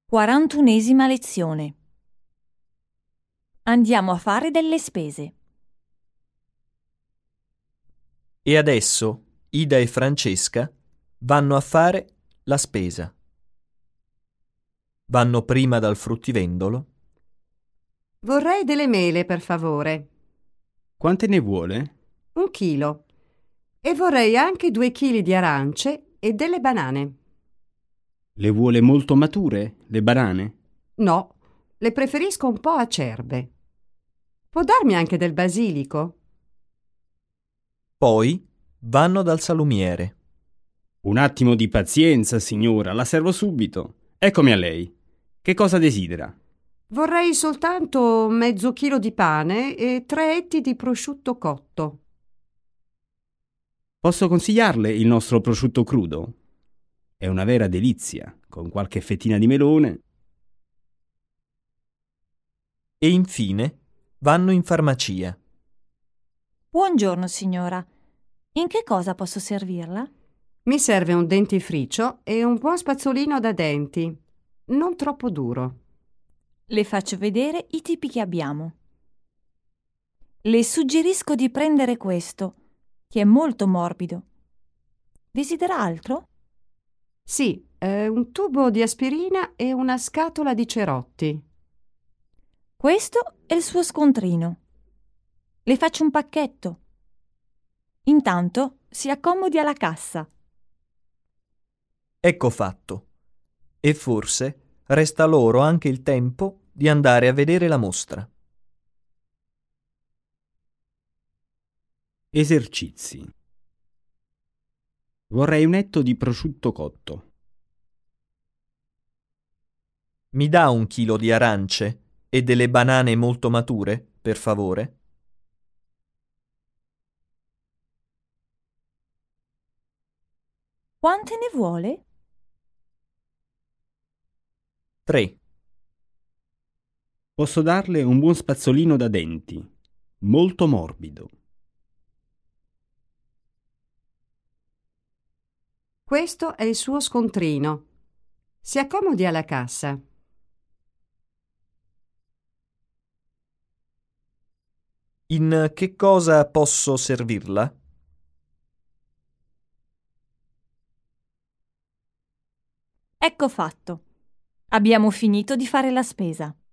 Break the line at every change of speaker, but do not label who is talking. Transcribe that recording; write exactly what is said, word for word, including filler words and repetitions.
Quarantunesima lezione. Andiamo a fare delle spese.
E adesso Ida e Francesca vanno a fare la spesa. Vanno prima dal fruttivendolo.
Vorrei delle mele, per favore.
Quante ne vuole?
Un chilo. E vorrei anche due chili di arance e delle banane.
Le vuole molto mature, le banane?
No, le preferisco un po' acerbe. Può darmi anche del basilico?
Poi vanno dal salumiere.
Un attimo di pazienza, signora, la servo subito. Eccomi a lei. Che cosa desidera?
Vorrei soltanto mezzo chilo di pane e tre etti di prosciutto cotto.
Posso consigliarle il nostro prosciutto crudo? È una vera delizia, con qualche fettina di melone.
E infine vanno in farmacia.
Buongiorno signora. In che cosa posso servirla?
Mi serve un dentifricio e un buon spazzolino da denti, non troppo duro.
Le faccio vedere i tipi che abbiamo. Le suggerisco di prendere questo, che è molto morbido. Desidera altro?
Sì, eh, un tubo di aspirina e una scatola di cerotti.
Questo è il suo scontrino. Le faccio un pacchetto. Intanto si accomodi alla cassa.
Ecco fatto. E forse resta loro anche il tempo di andare a vedere la mostra.
Esercizi. Vorrei un etto di prosciutto cotto.
Mi dà un chilo di arance e delle banane molto mature, per favore?
Quante ne vuole?
Tre.
Posso darle un buon spazzolino da denti, molto morbido.
Questo è il suo scontrino. Si accomodi alla cassa.
In che cosa posso servirla?
Ecco fatto. Abbiamo finito di fare la spesa.